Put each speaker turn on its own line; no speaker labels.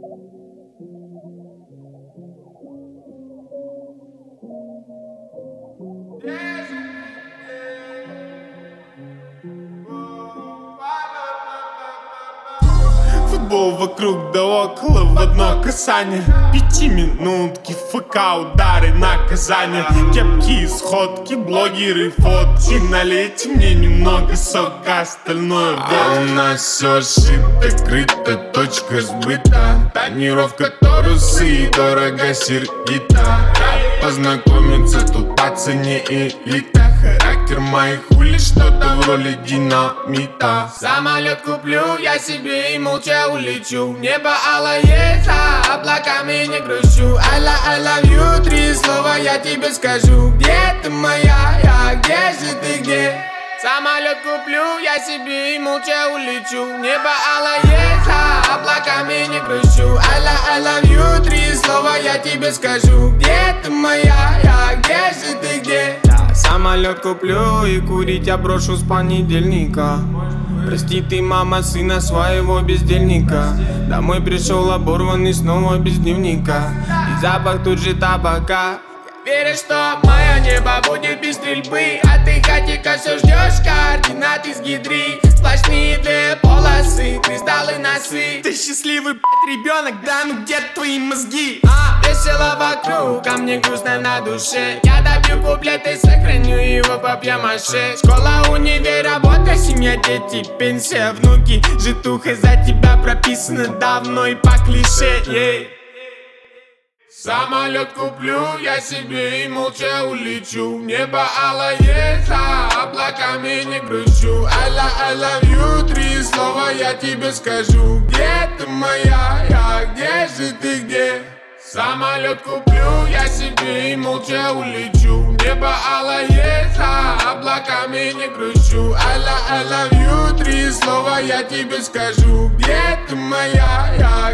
Футбол вокруг да около в одно касание. 5-минутки, ФК, удары, наказания. Кепки, сходки, блогеры, фотки. Налейте мне немного сока, остальное вот. А у нас все сшито, крыто, точка сбыта. Тонировка торусы, дорого сердито. Познакомиться тут по цене элита. Характер моих хули что-то в роли динамита. Самолет куплю я себе и молча улечу. Небо алое, за облаками не грущу. I love you, 3 слова я тебе скажу. Где ты моя, где же ты, где? Самолет куплю я себе и молча улечу. Небо алое, за облаками не грущу. I love you, 3 слова я тебе скажу. Где ты моя, где же ты, где? Самолет куплю и курить я брошу с понедельника. Прости ты, мама, сына своего бездельника. Домой пришел оборванный снова без дневника. И запах тут же табака. Веришь, что мое небо будет без стрельбы, а ты, хатика, все ждешь координат из гидры. Сплошные 2 полосы, кристаллы носы. Ты счастливый, ребенок, да ну где твои мозги? Весело вокруг, а мне грустно на душе. Я добью куплет и сохраню его папье-маше. Школа, универ, работа, семья, дети, пенсия, внуки. Житуха за тебя прописана давно и по клише. Самолет куплю я себе и молча улечу. Небо алое, за облаками не грущу. I love you, 3 слова я тебе скажу. Где ты моя, где же ты, где? Самолет куплю я себе и молча улечу. Небо алое, за облаками не грущу. I love you, 3 слова я тебе скажу. Где ты моя,